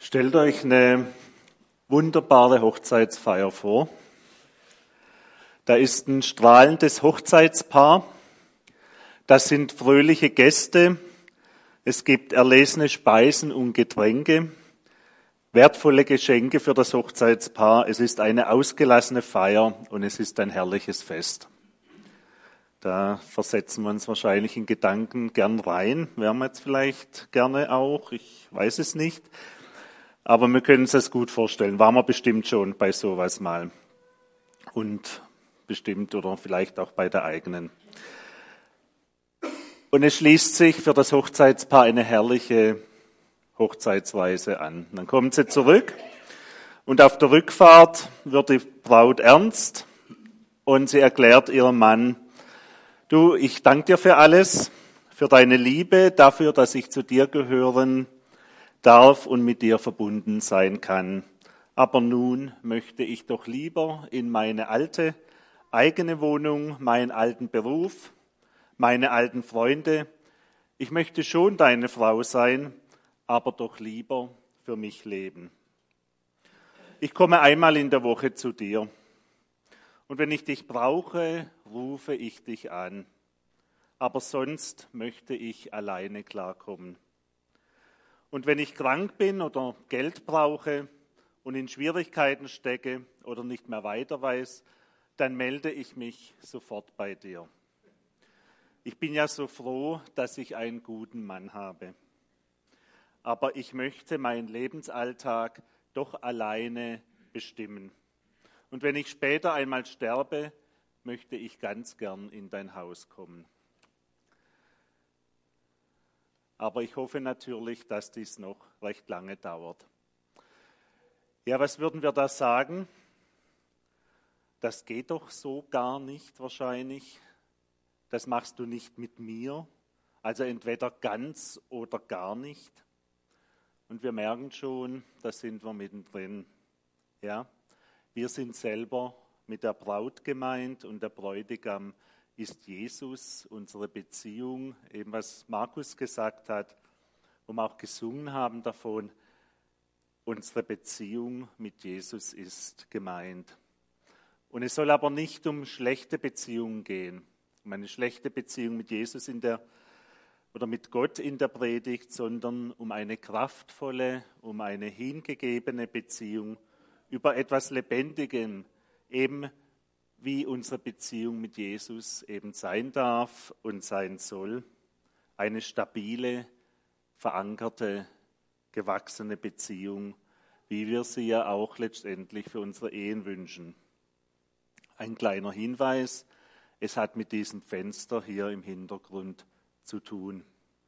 Stellt euch eine wunderbare Hochzeitsfeier vor. Da ist ein strahlendes Hochzeitspaar. Das sind fröhliche Gäste. Es gibt erlesene Speisen und Getränke, wertvolle Geschenke für das Hochzeitspaar. Es ist eine ausgelassene Feier und es ist ein herrliches Fest. Da versetzen wir uns wahrscheinlich in Gedanken gern rein. Wären wir jetzt vielleicht gerne auch, ich weiß es nicht. Aber wir können uns das gut vorstellen. Waren wir bestimmt schon bei sowas mal. Und bestimmt oder vielleicht auch bei der eigenen. Und es schließt sich für das Hochzeitspaar eine herrliche Hochzeitsreise an. Dann kommen sie zurück und auf der Rückfahrt wird die Braut ernst und sie erklärt ihrem Mann: Du, ich danke dir für alles, für deine Liebe, dafür, dass ich zu dir gehören darf und mit dir verbunden sein kann. Aber nun möchte ich doch lieber in meine alte, eigene Wohnung, meinen alten Beruf, meine alten Freunde. Ich möchte schon deine Frau sein, aber doch lieber für mich leben. Ich komme einmal in der Woche zu dir. Und wenn ich dich brauche, rufe ich dich an. Aber sonst möchte ich alleine klarkommen. Und wenn ich krank bin oder Geld brauche und in Schwierigkeiten stecke oder nicht mehr weiter weiß, dann melde ich mich sofort bei dir. Ich bin ja so froh, dass ich einen guten Mann habe. Aber ich möchte meinen Lebensalltag doch alleine bestimmen. Und wenn ich später einmal sterbe, möchte ich ganz gern in dein Haus kommen. Aber ich hoffe natürlich, dass dies noch recht lange dauert. Ja, was würden wir da sagen? Das geht doch so gar nicht wahrscheinlich. Das machst du nicht mit mir. Also entweder ganz oder gar nicht. Und wir merken schon, da sind wir mittendrin. Ja, wir sind selber mit der Braut gemeint und der Bräutigam ist Jesus, unsere Beziehung, eben was Markus gesagt hat, wo wir auch gesungen haben davon, unsere Beziehung mit Jesus ist gemeint. Und es soll aber nicht um schlechte Beziehungen gehen, um eine schlechte Beziehung mit Jesus oder mit Gott in der Predigt, sondern um eine kraftvolle, um eine hingegebene Beziehung über etwas Lebendigem, eben wie unsere Beziehung mit Jesus eben sein darf und sein soll. Eine stabile, verankerte, gewachsene Beziehung, wie wir sie ja auch letztendlich für unsere Ehen wünschen. Ein kleiner Hinweis, es hat mit diesem Fenster hier im Hintergrund zu tun.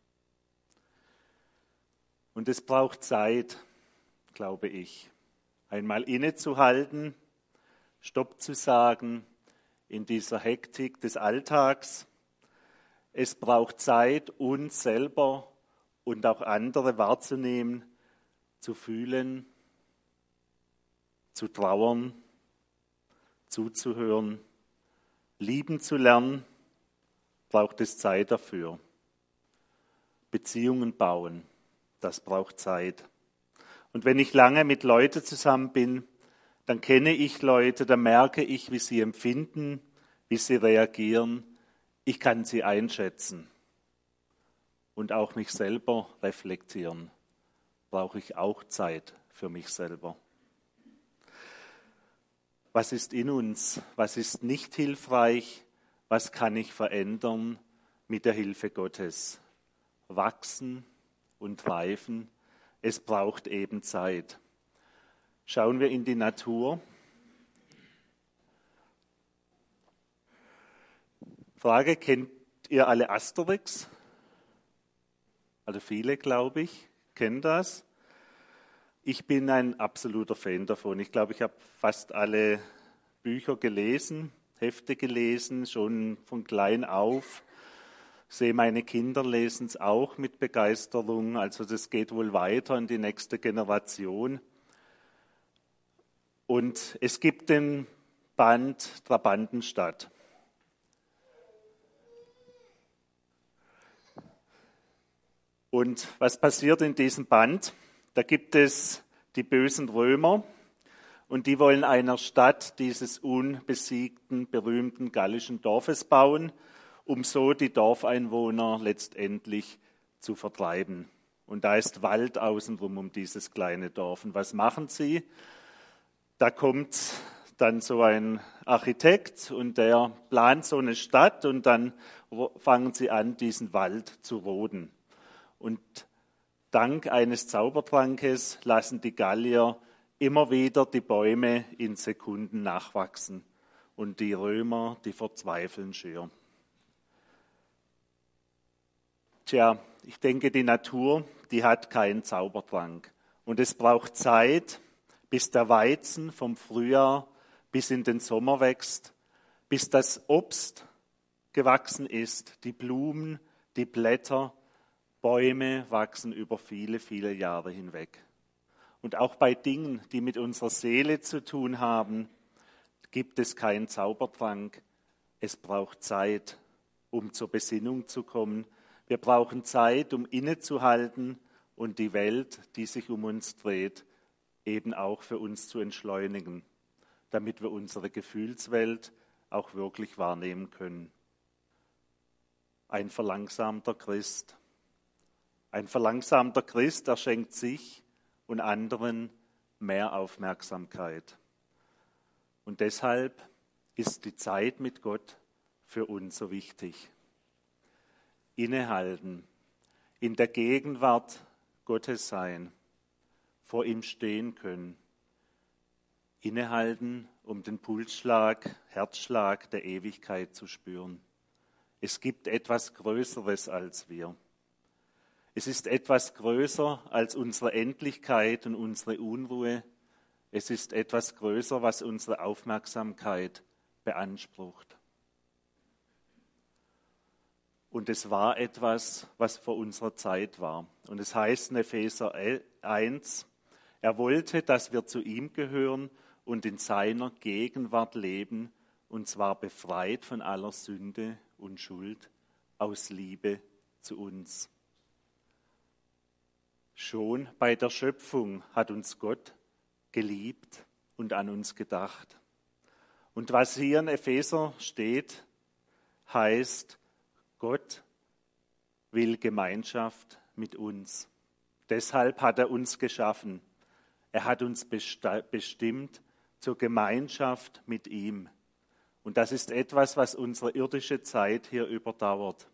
Und es braucht Zeit, glaube ich, einmal innezuhalten, Stopp zu sagen in dieser Hektik des Alltags. Es braucht Zeit, uns selber und auch andere wahrzunehmen, zu fühlen, zu trauern, zuzuhören, lieben zu lernen, braucht es Zeit dafür. Beziehungen bauen, das braucht Zeit. Und wenn ich lange mit Leuten zusammen bin, dann kenne ich Leute, dann merke ich, wie sie empfinden, wie sie reagieren. Ich kann sie einschätzen und auch mich selber reflektieren. Brauche ich auch Zeit für mich selber. Was ist in uns? Was ist nicht hilfreich? Was kann ich verändern mit der Hilfe Gottes? Wachsen und reifen. Es braucht eben Zeit. Schauen wir in die Natur. Frage, kennt ihr alle Asterix? Also viele, glaube ich, kennen das. Ich bin ein absoluter Fan davon. Ich glaube, ich habe fast alle Bücher gelesen, Hefte gelesen, schon von klein auf. Ich sehe, meine Kinder lesen es auch mit Begeisterung. Also das geht wohl weiter in die nächste Generation. Und es gibt den Band Trabantenstadt. Und was passiert in diesem Band? Da gibt es die bösen Römer und die wollen einer Stadt dieses unbesiegten, berühmten gallischen Dorfes bauen, um so die Dorfeinwohner letztendlich zu vertreiben. Und da ist Wald außenrum um dieses kleine Dorf. Und was machen sie? Da kommt dann so ein Architekt und der plant so eine Stadt und dann fangen sie an, diesen Wald zu roden. Und dank eines Zaubertrankes lassen die Gallier immer wieder die Bäume in Sekunden nachwachsen. Und die Römer, die verzweifeln schier. Tja, ich denke, die Natur, die hat keinen Zaubertrank. Und es braucht Zeit, bis der Weizen vom Frühjahr bis in den Sommer wächst, bis das Obst gewachsen ist, die Blumen, die Blätter, Bäume wachsen über viele, viele Jahre hinweg. Und auch bei Dingen, die mit unserer Seele zu tun haben, gibt es keinen Zaubertrank. Es braucht Zeit, um zur Besinnung zu kommen. Wir brauchen Zeit, um innezuhalten und die Welt, die sich um uns dreht, eben auch für uns zu entschleunigen, damit wir unsere Gefühlswelt auch wirklich wahrnehmen können. Ein verlangsamter Christ. Ein verlangsamter Christ, er schenkt sich und anderen mehr Aufmerksamkeit. Und deshalb ist die Zeit mit Gott für uns so wichtig. Innehalten, in der Gegenwart Gottes sein, vor ihm stehen können. Innehalten, um den Pulsschlag, Herzschlag der Ewigkeit zu spüren. Es gibt etwas Größeres als wir. Es ist etwas größer als unsere Endlichkeit und unsere Unruhe. Es ist etwas größer, was unsere Aufmerksamkeit beansprucht. Und es war etwas, was vor unserer Zeit war. Und es heißt in Epheser 1, er wollte, dass wir zu ihm gehören und in seiner Gegenwart leben, und zwar befreit von aller Sünde und Schuld aus Liebe zu uns. Schon bei der Schöpfung hat uns Gott geliebt und an uns gedacht. Und was hier in Epheser steht, heißt, Gott will Gemeinschaft mit uns. Deshalb hat er uns geschaffen. Er hat uns bestimmt zur Gemeinschaft mit ihm. Und das ist etwas, was unsere irdische Zeit hier überdauert.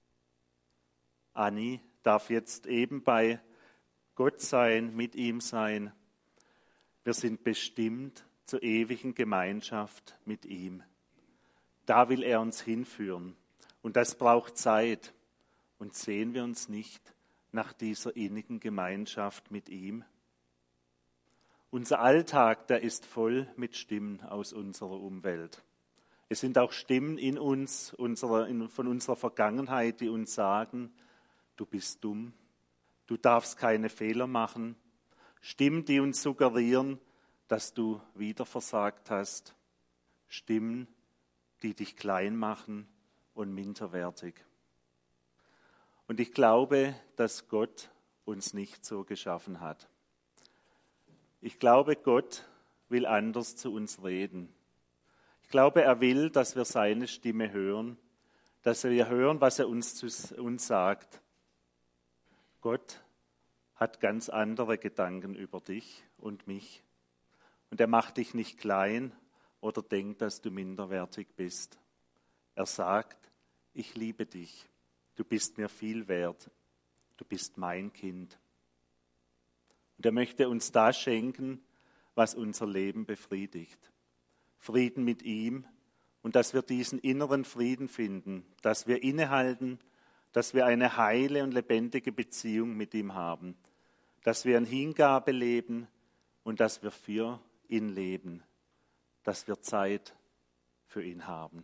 Anni darf jetzt eben bei Gott sein, mit ihm sein. Wir sind bestimmt zur ewigen Gemeinschaft mit ihm. Da will er uns hinführen. Und das braucht Zeit. Und sehen wir uns nicht nach dieser innigen Gemeinschaft mit ihm? Unser Alltag, der ist voll mit Stimmen aus unserer Umwelt. Es sind auch Stimmen in uns, von unserer Vergangenheit, die uns sagen, du bist dumm, du darfst keine Fehler machen. Stimmen, die uns suggerieren, dass du wieder versagt hast. Stimmen, die dich klein machen und minderwertig. Und ich glaube, dass Gott uns nicht so geschaffen hat. Ich glaube, Gott will anders zu uns reden. Ich glaube, er will, dass wir seine Stimme hören, dass wir hören, was er uns sagt. Gott hat ganz andere Gedanken über dich und mich. Und er macht dich nicht klein oder denkt, dass du minderwertig bist. Er sagt, ich liebe dich, du bist mir viel wert, du bist mein Kind. Und er möchte uns das schenken, was unser Leben befriedigt. Frieden mit ihm und dass wir diesen inneren Frieden finden, dass wir innehalten, dass wir eine heile und lebendige Beziehung mit ihm haben, dass wir in Hingabe leben und dass wir für ihn leben, dass wir Zeit für ihn haben.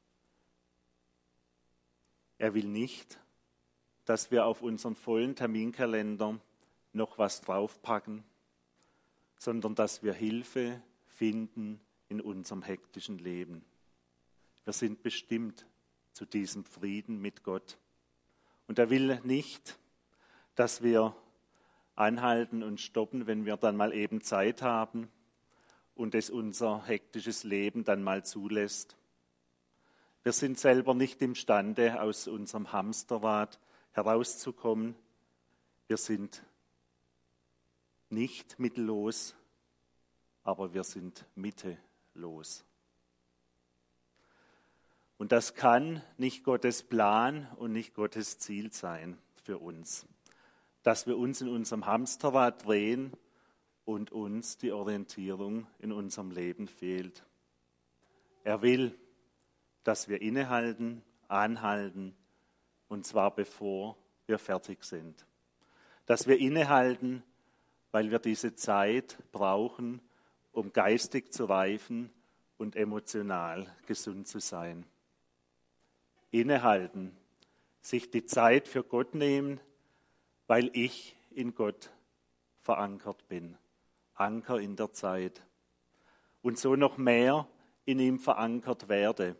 Er will nicht, dass wir auf unseren vollen Terminkalender noch was draufpacken, sondern dass wir Hilfe finden in unserem hektischen Leben. Wir sind bestimmt zu diesem Frieden mit Gott. Und er will nicht, dass wir anhalten und stoppen, wenn wir dann mal eben Zeit haben und es unser hektisches Leben dann mal zulässt. Wir sind selber nicht imstande, aus unserem Hamsterrad herauszukommen. Wir sind nicht mittellos, aber wir sind mittelos. Und das kann nicht Gottes Plan und nicht Gottes Ziel sein für uns, dass wir uns in unserem Hamsterrad drehen und uns die Orientierung in unserem Leben fehlt. Er will, dass wir innehalten, anhalten, und zwar bevor wir fertig sind. Dass wir innehalten, weil wir diese Zeit brauchen, um geistig zu reifen und emotional gesund zu sein. Innehalten, sich die Zeit für Gott nehmen, weil ich in Gott verankert bin. Anker in der Zeit. Und so noch mehr in ihm verankert werde.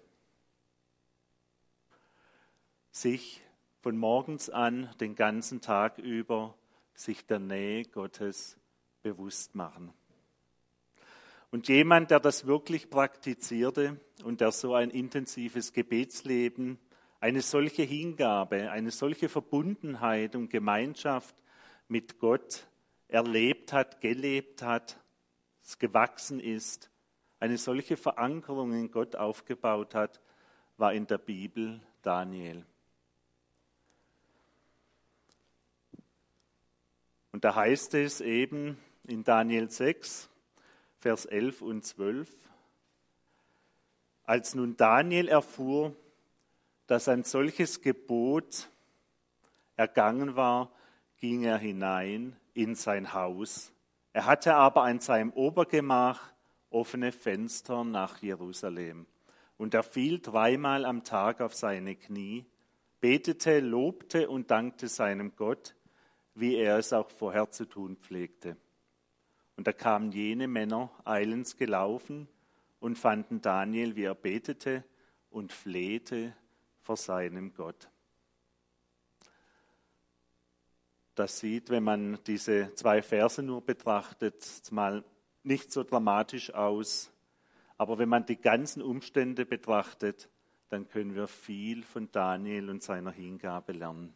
Sich von morgens an den ganzen Tag über sich der Nähe Gottes bewusst machen. Und jemand, der das wirklich praktizierte und der so ein intensives Gebetsleben, eine solche Hingabe, eine solche Verbundenheit und Gemeinschaft mit Gott erlebt hat, gelebt hat, es gewachsen ist, eine solche Verankerung in Gott aufgebaut hat, war in der Bibel Daniel. Und da heißt es eben in Daniel 6, Vers 11 und 12, als nun Daniel erfuhr, dass ein solches Gebot ergangen war, ging er hinein in sein Haus. Er hatte aber an seinem Obergemach offene Fenster nach Jerusalem. Und er fiel 3-mal am Tag auf seine Knie, betete, lobte und dankte seinem Gott, wie er es auch vorher zu tun pflegte. Und da kamen jene Männer eilends gelaufen und fanden Daniel, wie er betete und flehte vor seinem Gott. Das sieht, wenn man diese 2 Verse nur betrachtet, mal nicht so dramatisch aus. Aber wenn man die ganzen Umstände betrachtet, dann können wir viel von Daniel und seiner Hingabe lernen.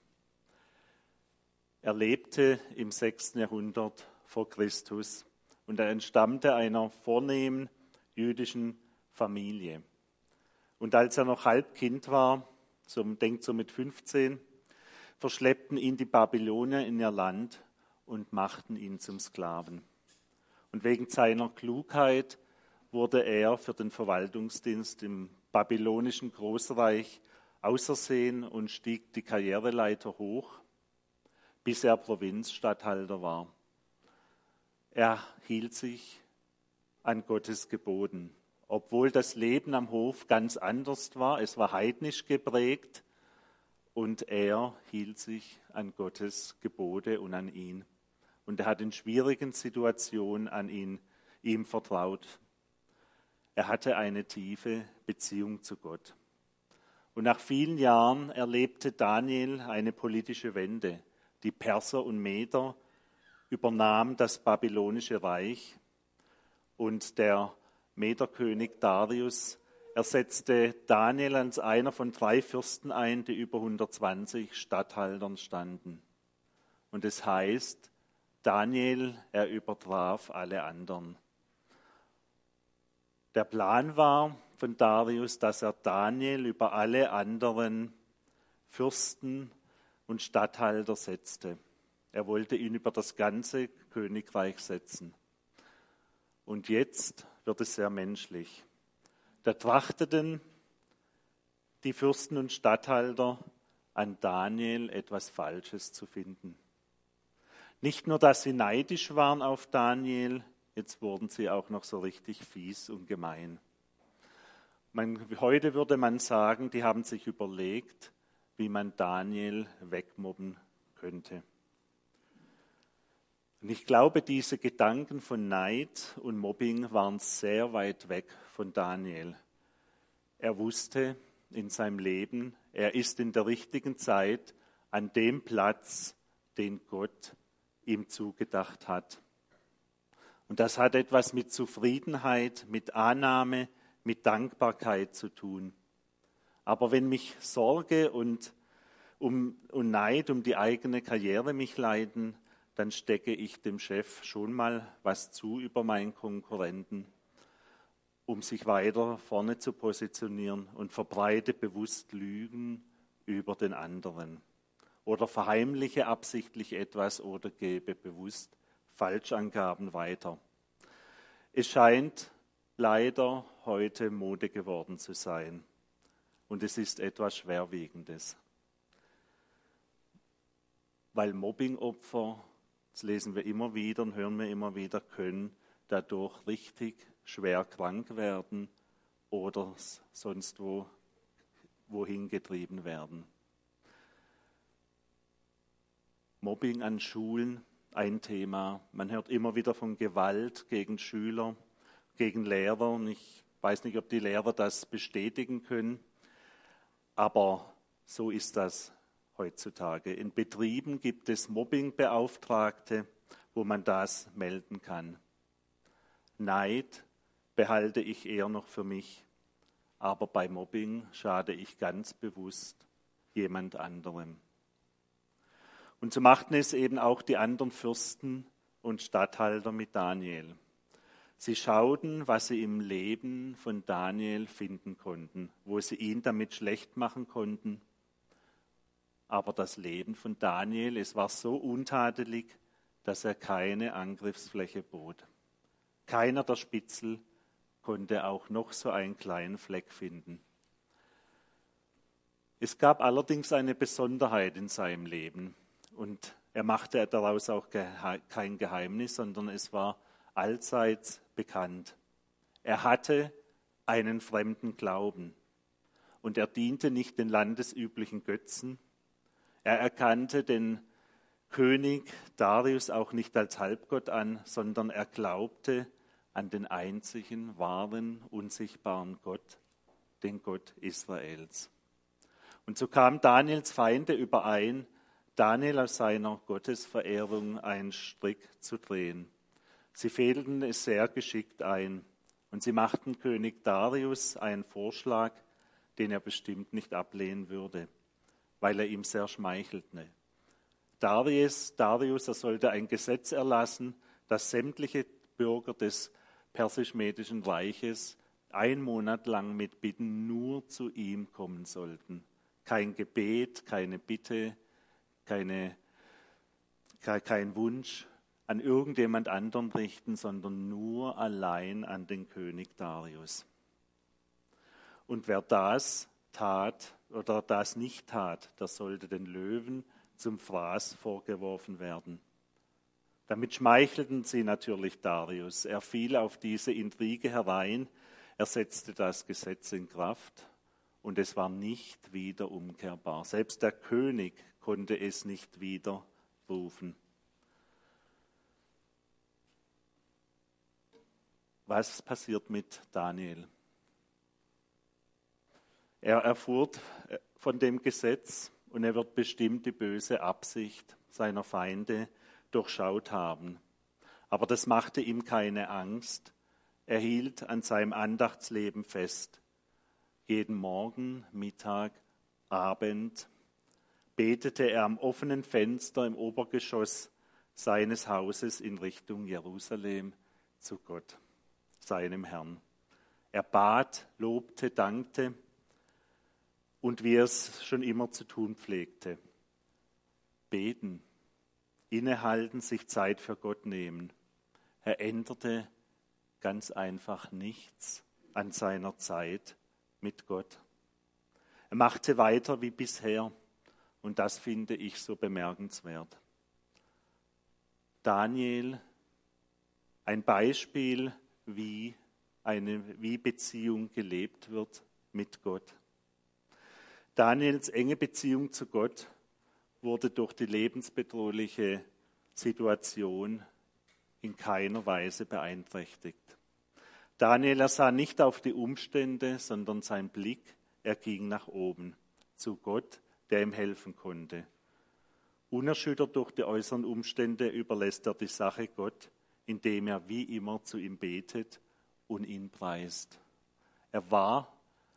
Er lebte im 6. Jahrhundert vor Christus und er entstammte einer vornehmen jüdischen Familie. Und als er noch halb Kind war, denkt so mit 15, verschleppten ihn die Babylonier in ihr Land und machten ihn zum Sklaven. Und wegen seiner Klugheit wurde er für den Verwaltungsdienst im babylonischen Großreich ausersehen und stieg die Karriereleiter hoch, bis er Provinzstatthalter war. Er hielt sich an Gottes Geboten, obwohl das Leben am Hof ganz anders war. Es war heidnisch geprägt und er hielt sich an Gottes Gebote und an ihn. Und er hat in schwierigen Situationen an ihm vertraut. Er hatte eine tiefe Beziehung zu Gott. Und nach vielen Jahren erlebte Daniel eine politische Wende. Die Perser und Meder übernahmen das babylonische Reich und der Mederkönig Darius ersetzte Daniel als einer von 3 Fürsten ein, die über 120 Statthaltern standen. Und es heißt, Daniel, er übertraf alle anderen. Der Plan war von Darius, dass er Daniel über alle anderen Fürsten und Statthalter setzte. Er wollte ihn über das ganze Königreich setzen. Und jetzt wird es sehr menschlich. Da trachteten die Fürsten und Statthalter an Daniel etwas Falsches zu finden. Nicht nur, dass sie neidisch waren auf Daniel, jetzt wurden sie auch noch so richtig fies und gemein. Heute würde man sagen, die haben sich überlegt, wie man Daniel wegmobben könnte. Und ich glaube, diese Gedanken von Neid und Mobbing waren sehr weit weg von Daniel. Er wusste in seinem Leben, er ist in der richtigen Zeit an dem Platz, den Gott ihm zugedacht hat. Und das hat etwas mit Zufriedenheit, mit Annahme, mit Dankbarkeit zu tun. Aber wenn mich Sorge und Neid um die eigene Karriere mich leiten, dann stecke ich dem Chef schon mal was zu über meinen Konkurrenten, um sich weiter vorne zu positionieren, und verbreite bewusst Lügen über den anderen oder verheimliche absichtlich etwas oder gebe bewusst Falschangaben weiter. Es scheint leider heute Mode geworden zu sein und es ist etwas Schwerwiegendes, weil Mobbingopfer, das lesen wir immer wieder und hören wir immer wieder, können dadurch richtig schwer krank werden oder sonst wohin getrieben werden. Mobbing an Schulen, ein Thema. Man hört immer wieder von Gewalt gegen Schüler, gegen Lehrer. Und ich weiß nicht, ob die Lehrer das bestätigen können, aber so ist das heutzutage. In Betrieben gibt es Mobbingbeauftragte, wo man das melden kann. Neid behalte ich eher noch für mich, aber bei Mobbing schade ich ganz bewusst jemand anderem. Und so machten es eben auch die anderen Fürsten und Statthalter mit Daniel. Sie schauten, was sie im Leben von Daniel finden konnten, wo sie ihn damit schlecht machen konnten. Aber das Leben von Daniel, es war so untadelig, dass er keine Angriffsfläche bot. Keiner der Spitzel konnte auch noch so einen kleinen Fleck finden. Es gab allerdings eine Besonderheit in seinem Leben. Und er machte daraus auch kein Geheimnis, sondern es war allseits bekannt. Er hatte einen fremden Glauben und er diente nicht den landesüblichen Götzen. Er erkannte den König Darius auch nicht als Halbgott an, sondern er glaubte an den einzigen, wahren, unsichtbaren Gott, den Gott Israels. Und so kamen Daniels Feinde überein, Daniel aus seiner Gottesverehrung einen Strick zu drehen. Sie fädelten es sehr geschickt ein und sie machten König Darius einen Vorschlag, den er bestimmt nicht ablehnen würde, weil er ihm sehr schmeichelte. Darius, er sollte ein Gesetz erlassen, dass sämtliche Bürger des persisch-medischen Reiches 1 Monat lang mit Bitten nur zu ihm kommen sollten. Kein Gebet, keine Bitte, kein Wunsch an irgendjemand anderen richten, sondern nur allein an den König Darius. Und wer das tat oder das nicht tat, der sollte den Löwen zum Fraß vorgeworfen werden. Damit schmeichelten sie natürlich Darius. Er fiel auf diese Intrige herein, er setzte das Gesetz in Kraft und es war nicht wieder umkehrbar. Selbst der König konnte es nicht widerrufen. Was passiert mit Daniel? Er erfuhr von dem Gesetz und er wird bestimmt die böse Absicht seiner Feinde durchschaut haben. Aber das machte ihm keine Angst. Er hielt an seinem Andachtsleben fest. Jeden Morgen, Mittag, Abend betete er am offenen Fenster im Obergeschoss seines Hauses in Richtung Jerusalem zu Gott, seinem Herrn. Er bat, lobte, dankte und wie er es schon immer zu tun pflegte. Beten, innehalten, sich Zeit für Gott nehmen. Er änderte ganz einfach nichts an seiner Zeit mit Gott. Er machte weiter wie bisher und das finde ich so bemerkenswert. Daniel, ein Beispiel, wie Beziehung gelebt wird mit Gott. Daniels enge Beziehung zu Gott wurde durch die lebensbedrohliche Situation in keiner Weise beeinträchtigt. Daniel, er sah nicht auf die Umstände, sondern sein Blick, er ging nach oben, zu Gott, der ihm helfen konnte. Unerschüttert durch die äußeren Umstände überlässt er die Sache Gott, indem er wie immer zu ihm betet und ihn preist. Er war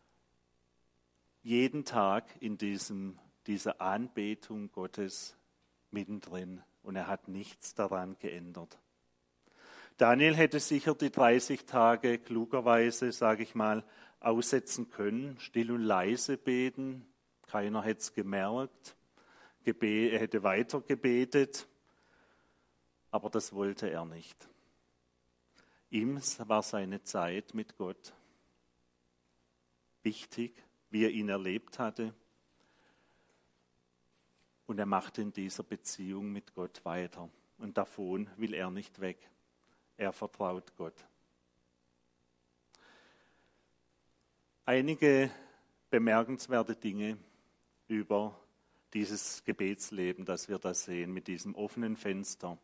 jeden Tag in dieser Anbetung Gottes mittendrin und er hat nichts daran geändert. Daniel hätte sicher die 30 Tage klugerweise, sage ich mal, aussetzen können, still und leise beten, keiner hätte es gemerkt, er hätte weiter gebetet, aber das wollte er nicht. Ihm war seine Zeit mit Gott wichtig, wie er ihn erlebt hatte. Und er macht in dieser Beziehung mit Gott weiter. Und davon will er nicht weg. Er vertraut Gott. Einige bemerkenswerte Dinge über dieses Gebetsleben, das wir da sehen, mit diesem offenen Fenster.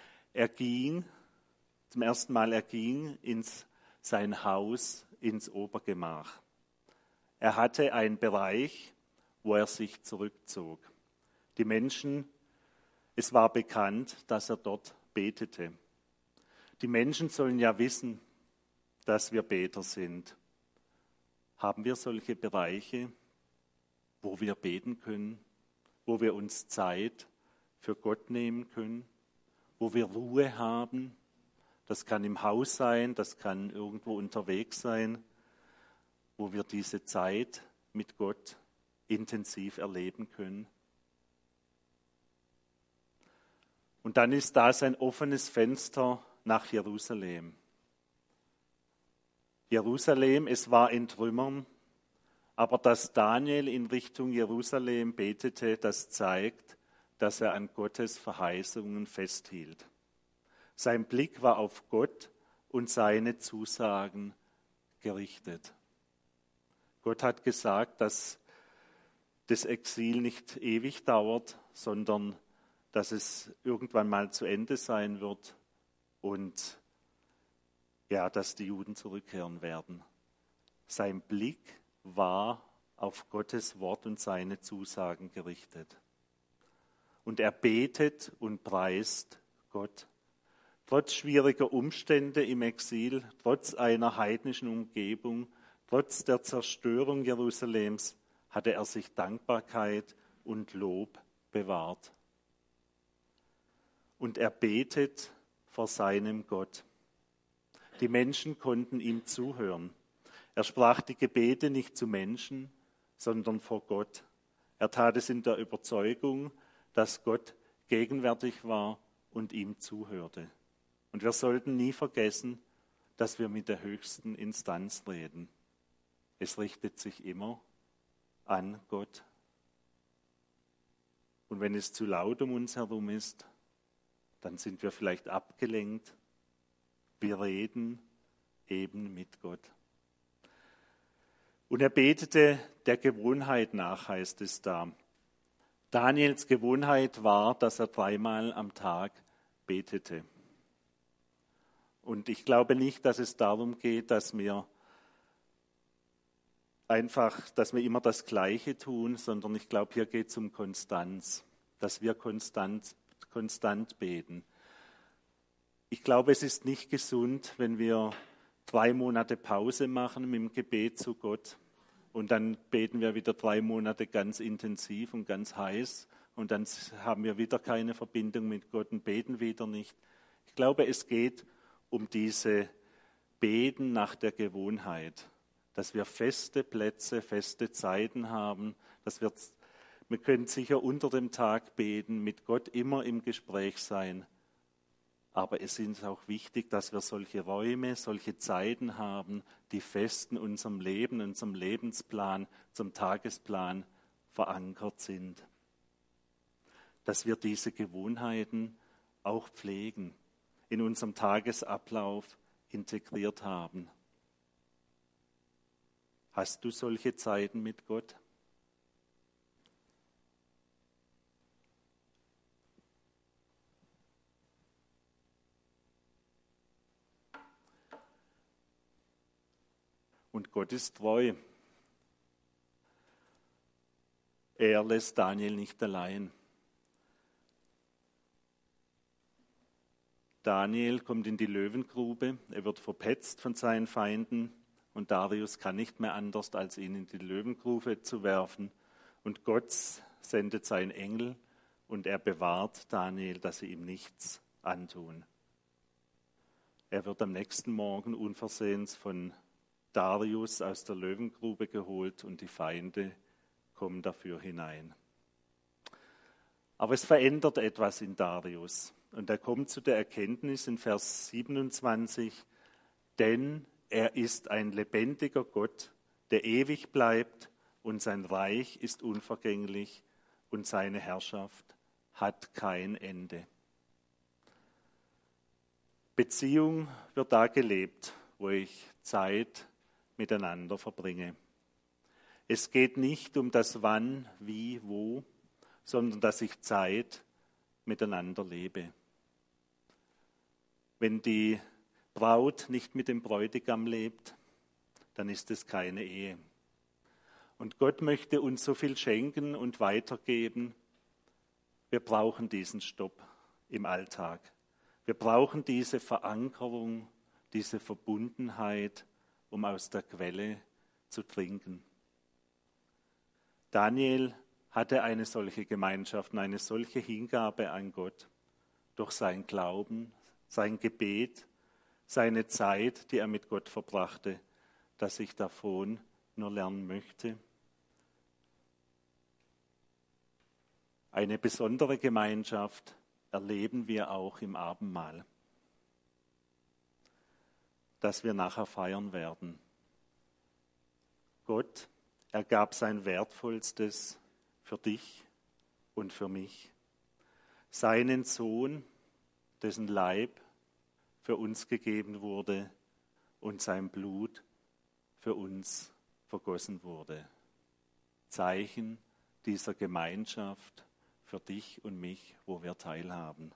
Zum ersten Mal, er ging in sein Haus, ins Obergemach. Er hatte einen Bereich, wo er sich zurückzog. Die Menschen, es war bekannt, dass er dort betete. Die Menschen sollen ja wissen, dass wir Beter sind. Haben wir solche Bereiche, wo wir beten können, wo wir uns Zeit für Gott nehmen können, wo wir Ruhe haben? Das kann im Haus sein, das kann irgendwo unterwegs sein, wo wir diese Zeit mit Gott intensiv erleben können. Und dann ist da ein offenes Fenster nach Jerusalem. Jerusalem, es war in Trümmern, aber dass Daniel in Richtung Jerusalem betete, das zeigt, dass er an Gottes Verheißungen festhielt. Sein Blick war auf Gott und seine Zusagen gerichtet. Gott hat gesagt, dass das Exil nicht ewig dauert, sondern dass es irgendwann mal zu Ende sein wird und ja, dass die Juden zurückkehren werden. Sein Blick war auf Gottes Wort und seine Zusagen gerichtet. Und er betet und preist Gott. Trotz schwieriger Umstände im Exil, trotz einer heidnischen Umgebung, trotz der Zerstörung Jerusalems, hatte er sich Dankbarkeit und Lob bewahrt. Und er betet vor seinem Gott. Die Menschen konnten ihm zuhören. Er sprach die Gebete nicht zu Menschen, sondern vor Gott. Er tat es in der Überzeugung, dass Gott gegenwärtig war und ihm zuhörte. Und wir sollten nie vergessen, dass wir mit der höchsten Instanz reden. Es richtet sich immer an Gott. Und wenn es zu laut um uns herum ist, dann sind wir vielleicht abgelenkt. Wir reden eben mit Gott. Und er betete der Gewohnheit nach, heißt es da. Daniels Gewohnheit war, dass er 3-mal am Tag betete. Und ich glaube nicht, dass es darum geht, dass wir immer das Gleiche tun, sondern ich glaube, hier geht es um Konstanz, dass wir konstant beten. Ich glaube, es ist nicht gesund, wenn wir 3 Monate Pause machen mit dem Gebet zu Gott und dann beten wir wieder 3 Monate ganz intensiv und ganz heiß und dann haben wir wieder keine Verbindung mit Gott und beten wieder nicht. Ich glaube, es geht um diese Beten nach der Gewohnheit, dass wir feste Plätze, feste Zeiten haben, wir können sicher unter dem Tag beten, mit Gott immer im Gespräch sein. Aber es ist auch wichtig, dass wir solche Räume, solche Zeiten haben, die fest in unserem Leben, in unserem Lebensplan, zum Tagesplan verankert sind. Dass wir diese Gewohnheiten auch pflegen, in unserem Tagesablauf integriert haben. Hast du solche Zeiten mit Gott? Und Gott ist treu. Er lässt Daniel nicht allein. Daniel kommt in die Löwengrube, er wird verpetzt von seinen Feinden und Darius kann nicht mehr anders, als ihn in die Löwengrube zu werfen. Und Gott sendet seinen Engel und er bewahrt Daniel, dass sie ihm nichts antun. Er wird am nächsten Morgen unversehens von Darius aus der Löwengrube geholt und die Feinde kommen dafür hinein. Aber es verändert etwas in Darius. Und er kommt zu der Erkenntnis in Vers 27, denn er ist ein lebendiger Gott, der ewig bleibt und sein Reich ist unvergänglich und seine Herrschaft hat kein Ende. Beziehung wird da gelebt, wo ich Zeit miteinander verbringe. Es geht nicht um das Wann, Wie, Wo, sondern dass ich Zeit miteinander lebe. Wenn die Braut nicht mit dem Bräutigam lebt, dann ist es keine Ehe. Und Gott möchte uns so viel schenken und weitergeben. Wir brauchen diesen Stopp im Alltag. Wir brauchen diese Verankerung, diese Verbundenheit, um aus der Quelle zu trinken. Daniel hatte eine solche Gemeinschaft und eine solche Hingabe an Gott durch sein Glauben, sein Gebet, seine Zeit, die er mit Gott verbrachte, dass ich davon nur lernen möchte. Eine besondere Gemeinschaft erleben wir auch im Abendmahl, das wir nachher feiern werden. Gott, er gab sein Wertvollstes für dich und für mich, seinen Sohn, dessen Leib für uns gegeben wurde und sein Blut für uns vergossen wurde. Zeichen dieser Gemeinschaft für dich und mich, wo wir teilhaben.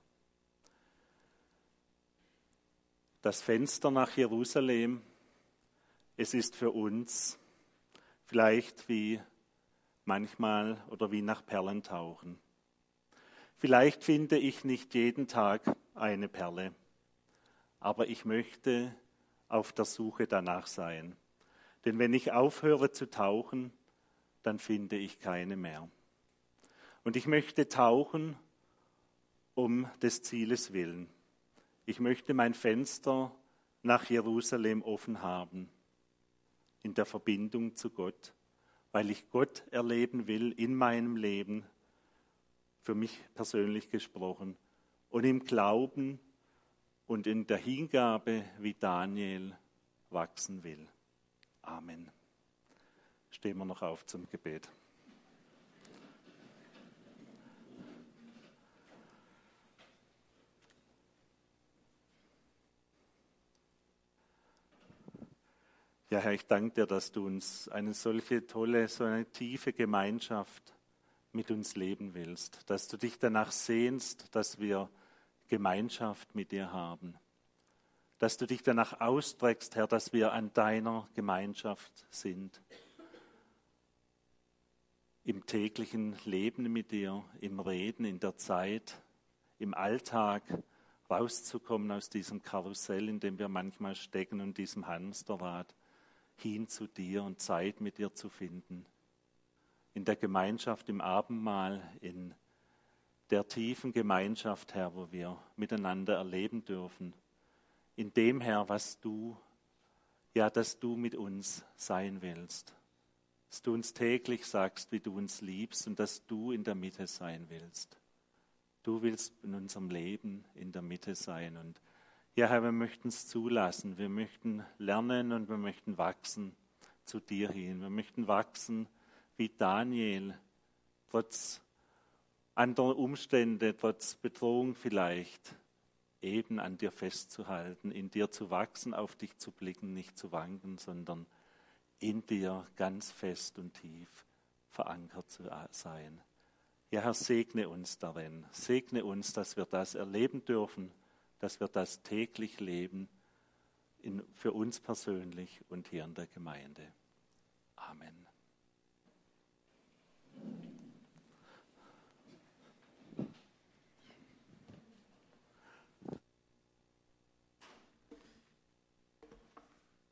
Das Fenster nach Jerusalem, es ist für uns vielleicht wie manchmal oder wie nach Perlen tauchen. Vielleicht finde ich nicht jeden Tag eine Perle, aber ich möchte auf der Suche danach sein. Denn wenn ich aufhöre zu tauchen, dann finde ich keine mehr. Und ich möchte tauchen um des Zieles willen. Ich möchte mein Fenster nach Jerusalem offen haben, in der Verbindung zu Gott, weil ich Gott erleben will in meinem Leben, für mich persönlich gesprochen, und im Glauben und in der Hingabe wie Daniel wachsen will. Amen. Stehen wir noch auf zum Gebet. Ja, Herr, ich danke dir, dass du uns eine solche tolle, so eine tiefe Gemeinschaft mit uns leben willst, dass du dich danach sehnst, dass wir Gemeinschaft mit dir haben, dass du dich danach ausstreckst, Herr, dass wir an deiner Gemeinschaft sind, im täglichen Leben mit dir, im Reden, in der Zeit, im Alltag, rauszukommen aus diesem Karussell, in dem wir manchmal stecken und diesem Hamsterrad, hin zu dir und Zeit mit dir zu finden. In der Gemeinschaft im Abendmahl, in der tiefen Gemeinschaft, Herr, wo wir miteinander erleben dürfen. In dem, Herr, dass du mit uns sein willst. Dass du uns täglich sagst, wie du uns liebst und dass du in der Mitte sein willst. Du willst in unserem Leben in der Mitte sein. Und ja, Herr, wir möchten es zulassen. Wir möchten lernen und wir möchten wachsen zu dir hin. Wir möchten wachsen wie Daniel, trotz anderer Umstände, trotz Bedrohung vielleicht, eben an dir festzuhalten, in dir zu wachsen, auf dich zu blicken, nicht zu wanken, sondern in dir ganz fest und tief verankert zu sein. Ja, Herr, segne uns darin. Segne uns, dass wir das erleben dürfen, dass wir das täglich leben, für uns persönlich und hier in der Gemeinde. Amen.